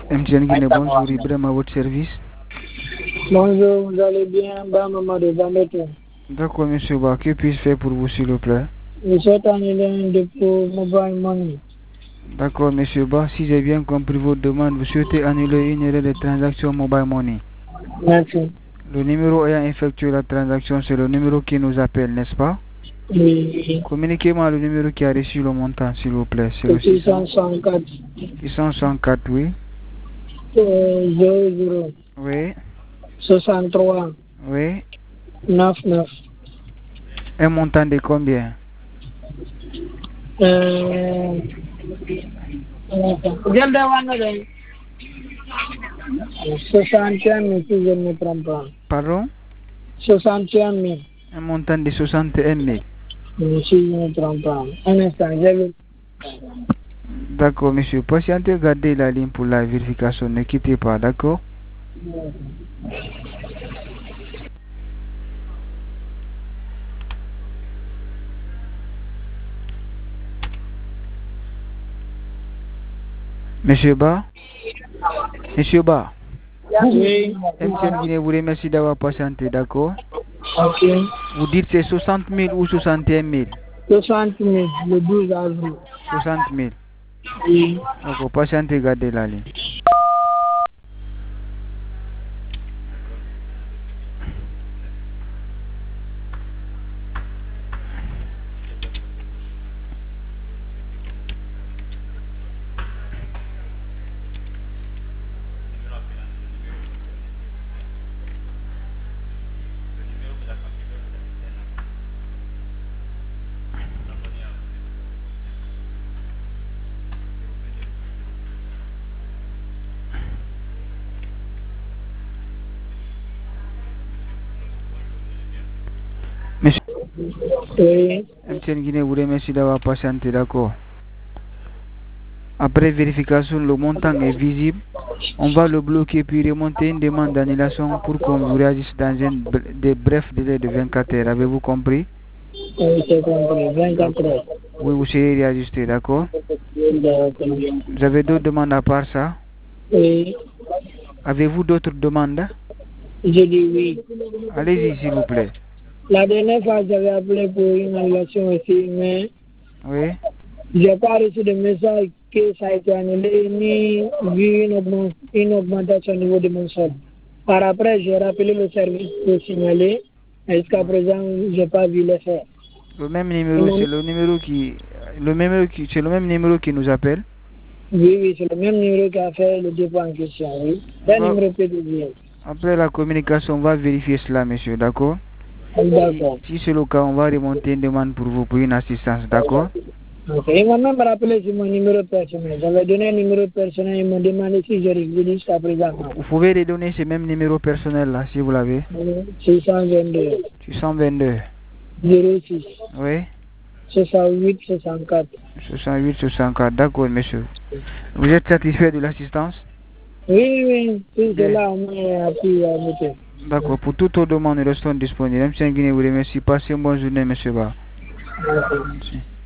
MTN Guinée, bonjour, Ibrahim à votre service. Bonjour, vous allez bien? Maman de Zameto. D'accord, monsieur Ba, que puis-je faire pour vous, s'il vous plaît? Je souhaite annuler un dépôt mobile money. D'accord, monsieur Ba, si j'ai bien compris votre demande, vous souhaitez annuler une erreur de transaction mobile money. Merci. Le numéro ayant effectué la transaction, c'est le numéro qui nous appelle, n'est-ce pas? Oui. Communiquez-moi le numéro qui a reçu le montant, s'il vous plaît. C'est le 664 664, oui. 00 Oui, 63 oui. 99. Un montant de combien? Quel de 61 000 si je ne me trompe pas. Pardon? 61 000 Un montant de 61 000. si je ne me trompe pas. Un instant, j'ai vu. D'accord, monsieur. Patientez, gardez la ligne pour la vérification. Ne quittez pas, d'accord? Monsieur Ba? Monsieur Ba? Oui. MTN Guinée vous remercie d'avoir patienté, d'accord? Ok. Vous dites c'est 60 000 ou 61 000? 60 000 le 12 avril. 60 000. Oui. D'accord, patientez, gardez la ligne. Monsieur Oui. MTN Guinée vous remercie d'avoir patienté, d'accord? Après vérification, le montant est visible. On va le bloquer puis remonter une demande d'annulation pour qu'on vous réagisse dans un bref délai de 24 heures. Avez-vous compris? Oui, c'est compris. 24 heures. Oui, vous serez réajusté, d'accord? D'accord. Vous avez d'autres demandes à part ça? Oui. Avez-vous d'autres demandes? J'ai dit oui. Allez-y, s'il vous plaît. La dernière fois, j'avais appelé pour une annulation aussi, mais Oui. j'ai pas reçu de message que ça a été annulé, ni vu une augmentation au niveau de mon solde. Par après, j'ai rappelé le service pour signaler. Jusqu'à présent, je n'ai pas vu le faire. Le même numéro, c'est le même numéro qui nous appelle. Oui, oui, c'est le même numéro qui a fait le dépôt en question, oui. C'est le numéro PDG. Après la communication, on va vérifier cela, monsieur, d'accord? D'accord. Si c'est le cas, on va remonter une demande pour vous pour une assistance, d'accord? Ok. Il m'a même rappelé sur mon numéro personnel. J'avais donné un numéro personnel, ils m'ont demandé si je réglé jusqu'à présent. Vous pouvez redonner ce même numéro personnel-là, si vous l'avez. 622 622. 06 Oui. 68 64. 68 64, d'accord, monsieur. Vous êtes satisfait de l'assistance? Oui, oui, tout Bien. cela, on m'a appris à noter. D'accord, pour toute autre demande, nous restons disponibles. M. Guinée vous remercie. Passez une bonne journée, monsieur Ba. Merci. Merci.